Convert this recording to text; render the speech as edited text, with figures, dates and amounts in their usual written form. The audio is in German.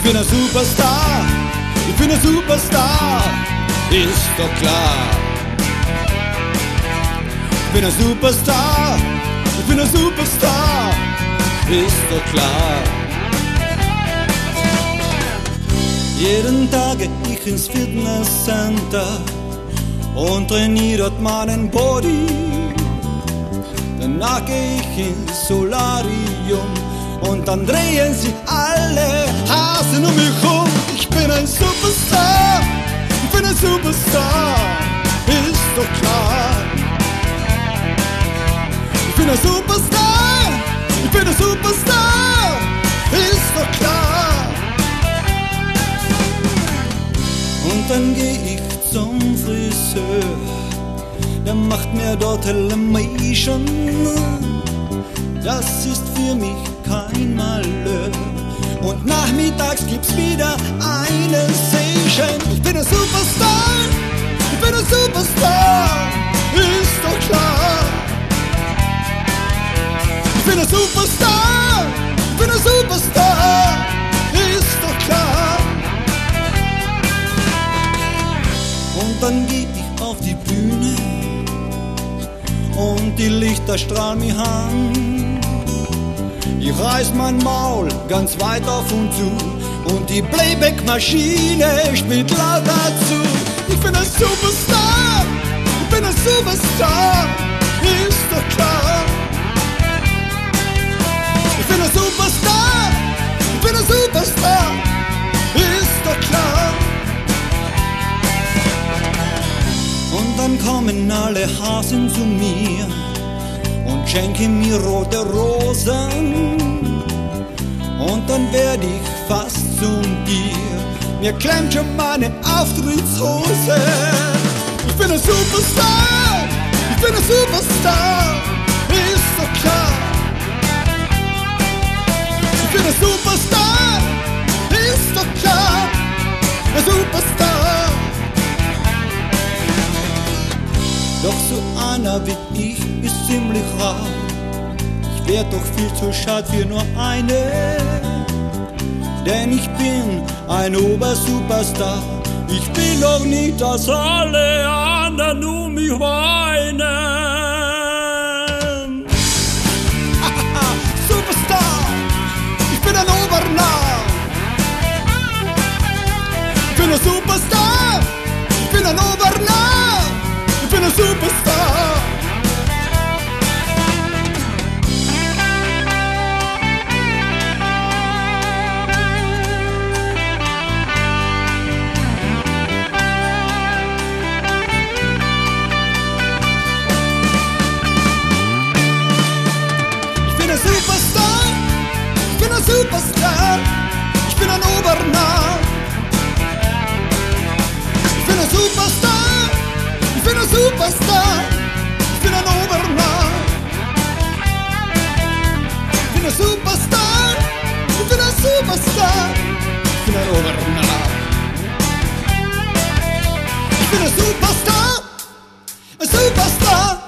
bin ein Superstar, ich bin ein Superstar, ist doch klar. Ich bin ein Superstar, ich bin ein Superstar, ist doch klar. Jeden Tag geh ich ins Fitnesscenter und trainiere dort meinen Body. Danach geh ich ins Solarium und dann drehen sich alle Hasen um mich rum. Ich bin ein Superstar, ich bin ein Superstar, ist doch klar. Ich bin ein Superstar, ich bin ein Superstar, ist doch klar. Und dann geh ich zum Friseur, der macht mir dort Hellamation. Das ist für mich kein Malheur. Und nachmittags gibt's wieder eine Session. Ich bin ein Superstar, ich bin ein Superstar, ist doch klar. Ich bin ein Superstar, ich bin ein Superstar, ist doch klar. Und dann geh ich auf die Bühne und die Lichter strahlen mich an. Ich reiß mein Maul ganz weit auf und zu und die Playback-Maschine spielt laut dazu. Ich bin ein Superstar, ich bin ein Superstar, ist doch klar. Ich bin ein Superstar, ich bin ein Superstar, ist doch klar. Und dann kommen alle Hasen zu mir und schenken mir rote Rosen. Und dann werd ich fast zum Tier, mir klemmt schon meine Auftrittshose. Ich bin ein Superstar, ich bin ein Superstar, ist doch klar. Ich bin ein Superstar, ist doch klar, ein Superstar. Doch so einer wie ich ist ziemlich rar. Ich wär doch viel zu schad für nur eine. Denn ich bin ein Obersuperstar. Ich will doch nicht, dass alle anderen um mich weinen. Superstar, ich bin ein Obernarr. Ich bin ein Superstar, ich bin ein Obernarr. Ich bin ein Superstar. Ich bin ein Superstar, ich bin ein Superstar, ich bin ein Obernarr. Ich bin ein Superstar, ich bin ein Superstar, ich bin ein Obernarr. Ich bin ein Superstar, ich bin ein Superstar, ich bin ein Obernarr. Ich bin ein Superstar, ein Superstar.